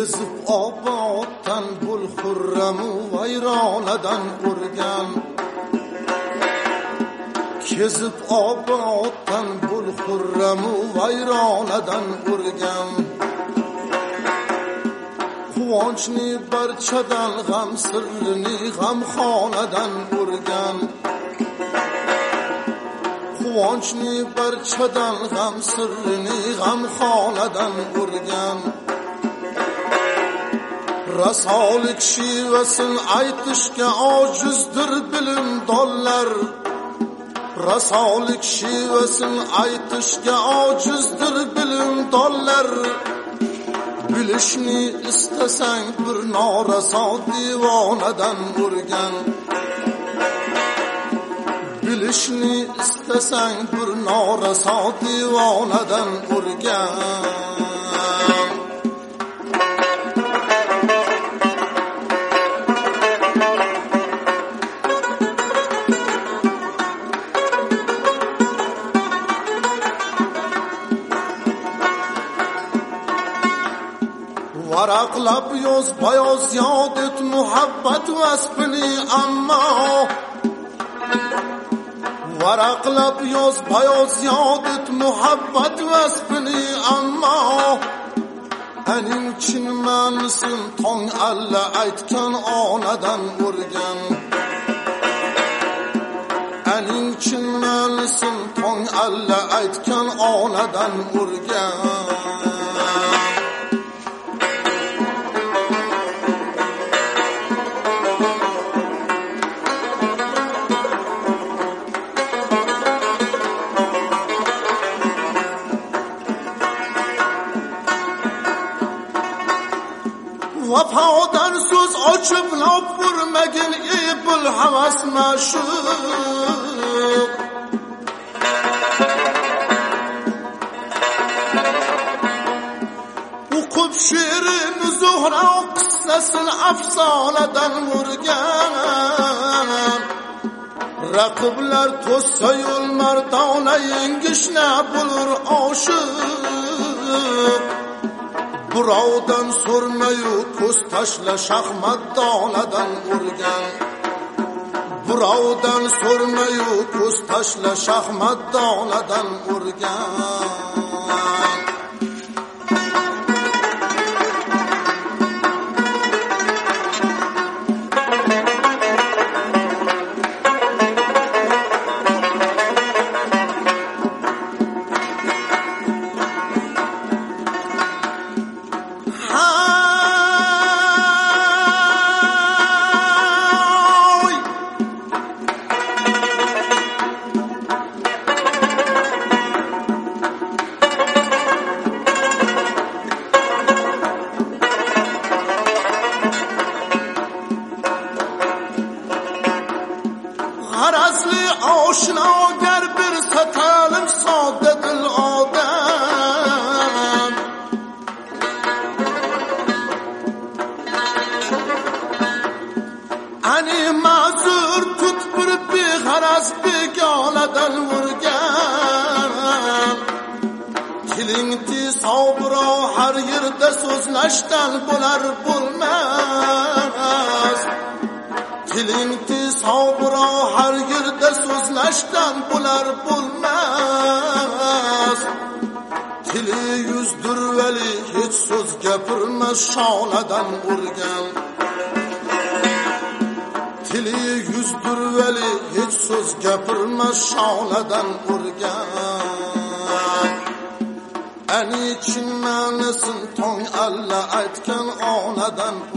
kezib oboddan bul xurramu vayronadan urgan, kezib oboddan bul xurramu vayronadan urgan, quvonchni barchadan g'am sirrini g'amxonadan urgan, quvonchni barchadan g'am sirrini g'amxonadan urgan, rasolik shivasin aytishga ojizdir bilimdonlar, rasolik shivasin aytishga ojizdir bilimdonlar, bilishni istasang bir noraso divonadan urgan, bilishni istasang bir noraso divonadan urgan. Varaqlab yoz bayoz yod et muhabbat vasfini ammo, varaqlab yoz bayoz yod et muhabbat vasfini ammo, aning chin ma'nisin tong alla aytgan onadan urgan, aning chin ma'nisin tong alla aytgan onadan urgan. Vafodan so'z ochib lop urmagin ey bul havas ma'shuq, o'qib she'rini Zuhra qissasin afsonadan urgan, raqiblar to'ssa yo'l mardona yengishna bo'lur oshiq, birovdan so'rmayu ko'z tashla shaxmat donadan urgan, birovdan so'rmayu ko'z tashla shaxmat donadan urgan. G'arazli oshnogar bir satalim sodda dil odam, ani ma'zur tut bir beg'araz begonadan urgan, tiling tez sobro har yerda so'zlashdan bo'lar bo'lmas, tiling tez sobro har yerda so'zlashdan bo'lar bo'lmas, tili yuzdir vali hech so'z gapirmas shonadan urgan, tili yuzdir vali hech so'z gapirmas shonadan urgan, ani chin ma'nisin tong alla aytgan onadan